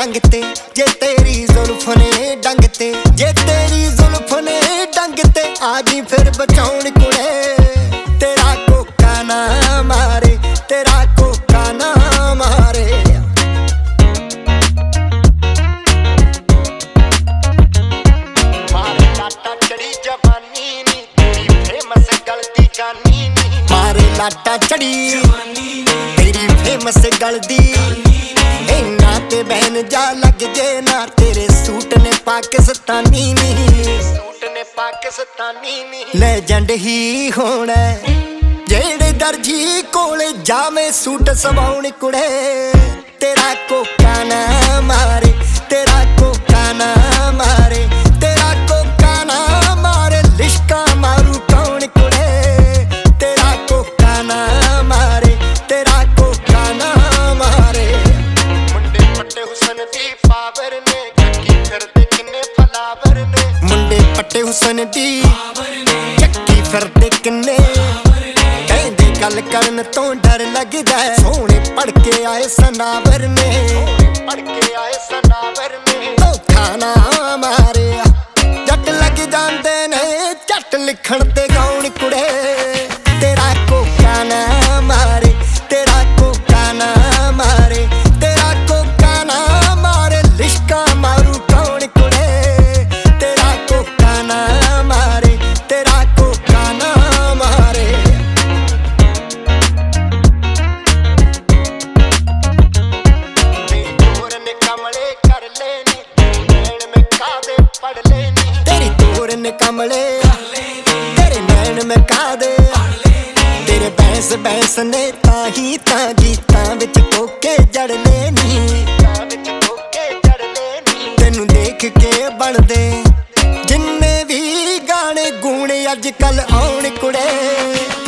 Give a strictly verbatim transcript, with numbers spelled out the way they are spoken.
डंग ते जे तेरी जुल्फ ने डंग ते जे तेरी जुल्फ ने डंग ते आ जी फिर बचाउण कुड़े तेरा कोका ना मारे तेरा कोका ना मारे मारे लाटा चढ़ी जवानी नी तेरी फेमस गलती जानी नी मारे लाटा चढ़ी तेरी फेमस गलती इन्ना ते बहन जा लग जे ना तेरे सूट ने पाकिस्तानी नी सूट ने पाकिस्तानी नी लेजेंड ही होना जेड़े दर्जी कोले जावे सूट सवाउण कुड़े तेरा कोका ना मारे तेरा कोका ना मारे तेरा कोका ना मारे लिश्का मारू कौन कुड़े तेरा कोका ना मारे तेरा कोका ना मारे मुंडे पट्टे हुसन दी पावर ने चक्की फिरदे किन्ने फलावर ने मुंडे पट्टे हुसन दी चक्की फिरदे किन्ने कहंदे गल करन तो डर लगदा सोहणे पढ़ के आए सनावर ने पढ़ के आए सनावर ने धोखा ना मारे जट लग जांदे ने झट लिखण ते गाउण कुड़े तेरा कोका ना मारे तेरा कोका ना मारे तेरा कोका ना मारे लिश्का मारू कौन कुड़े तेरा कोका ना मारे तेरा कोका ना मारे तेरी तोर ने कमले तेरे नैन में कादे तेरे बैंस बैंस ने ताही ता गीतां विच कोके जड़ लेनी तेनू देख के बनदे जिन्ने भी गाने गूणे अज कल आउण कुड़े।